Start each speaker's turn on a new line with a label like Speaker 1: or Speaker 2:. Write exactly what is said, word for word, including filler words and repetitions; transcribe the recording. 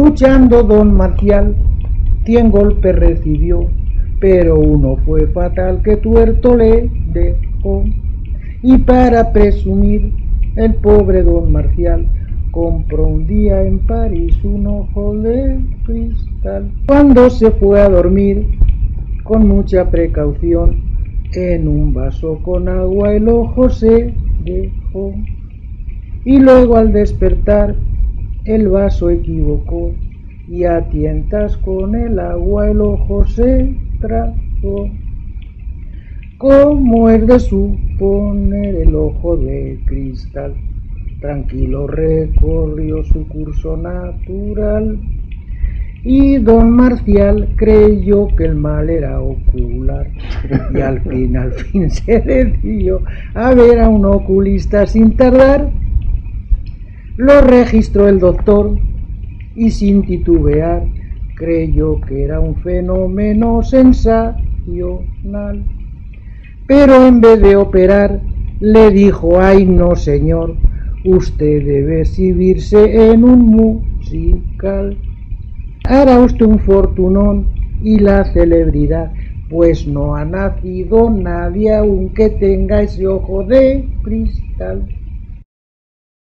Speaker 1: Luchando don Marcial, cien golpes recibió, pero uno fue fatal que tuerto le dejó. Y para presumir, el pobre don Marcial compró un día en París un ojo de cristal. Cuando se fue a dormir, con mucha precaución, en un vaso con agua el ojo se dejó. Y luego al despertar, el vaso equivocó, y a tientas con el agua el ojo se tragó. Como es de suponer, el ojo de cristal tranquilo recorrió su curso natural, y don Marcial creyó que el mal era ocular, y al fin, al fin se decidió a ver a un oculista sin tardar. Lo registró el doctor y sin titubear creyó que era un fenómeno sensacional. Pero en vez de operar, le dijo: ay no señor, usted debe exhibirse en un musical. Hará usted un fortunón y la celebridad, pues no ha nacido nadie aún que tenga ese ojo de cristal.